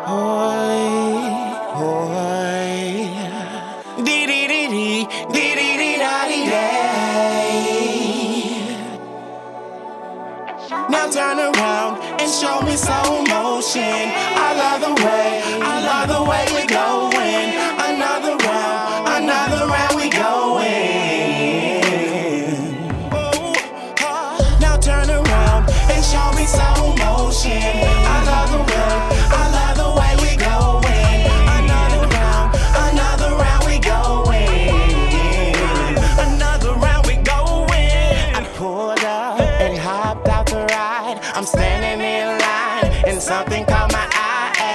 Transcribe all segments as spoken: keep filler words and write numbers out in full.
Hoy, hoy. Dee dee dee dee, dee dee dee da dee day. Now turn around and show me some motion. I love the way, I love the way we going. Another round, another round we going. Now turn around and show me some motion. I love the way, I love the way we going. Another round, another round we going. Another round we going. I pulled up and hopped out the ride. I'm standing in line and something caught my eye.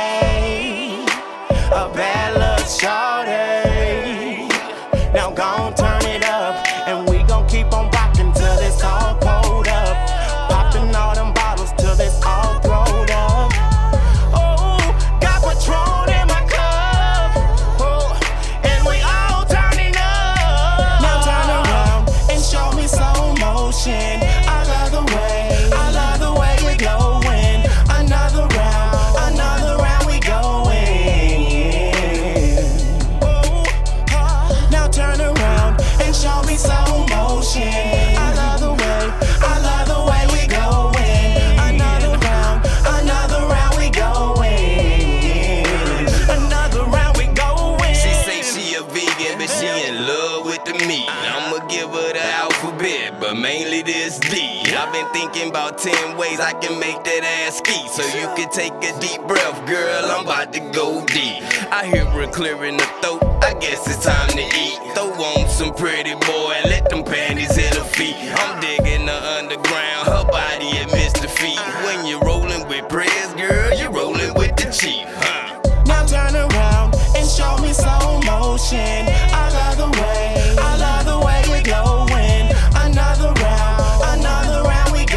A bad little shorty. Now gon' turn it up and we gon' keep on rockin' till it's all pulled up. Popping all them bottles till it's all throwed up. Oh, got Patron in my cup. Oh, and we all turning up. Now turn around and show me some motion. I love the way, I love the way we glowing. Another round, another round we going. Oh, now turn around and show me some motion. I love the way, I love the way we going. Another round, another round we going. Another round we going. She say she a vegan, but she in love with the meat. I'ma give her the alphabet, but mainly this D. I've been thinking about ten ways I can make that ass ski. So you can take a deep breath, girl, I'm about to go deep. I hear her clearing the throat, I guess it's time to eat. Throw on some pretty boy, let them panties hit her feet. I'm digging the underground, her body admits defeat. When you're rolling with prayers, girl, you're rolling with the chief, huh? Now turn around and show me some motion. I love the way, I love the way we glowing. Another round, another round we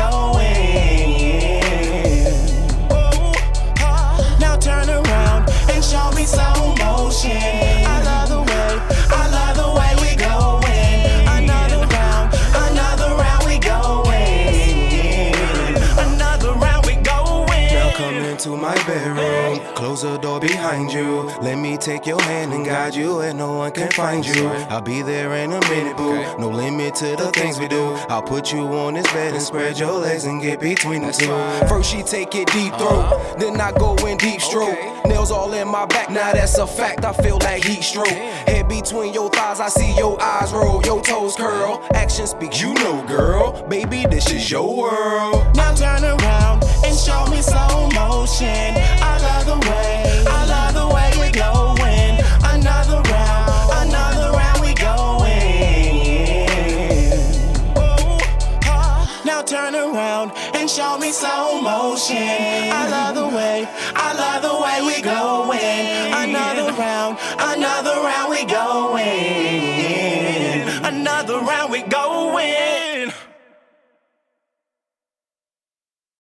going. Oh, now turn around and show me some motion. I love the way, I love the way we going. Another round, another round we going. Another round we going. Now come into my bedroom, close the door behind you. Let me take your hand and guide you where no one can find you. I'll be there in a minute, boo. No limit to the things we do. I'll put you on this bed and spread your legs and get between the two. First she take it deep throat, then I go in deep stroke. Nails all in my back, now that's a fact. I feel like heat stroke. Head between your thighs, I see your eyes roll, your toes curl. Action speaks, you know, girl. Baby, this is your world. Now turn around and show me some motion. I love the way, I love the way we glowing. Another round, another round we going. Oh, now turn around and show me some motion. I love the way, I love the way we going. Another round, another round we going.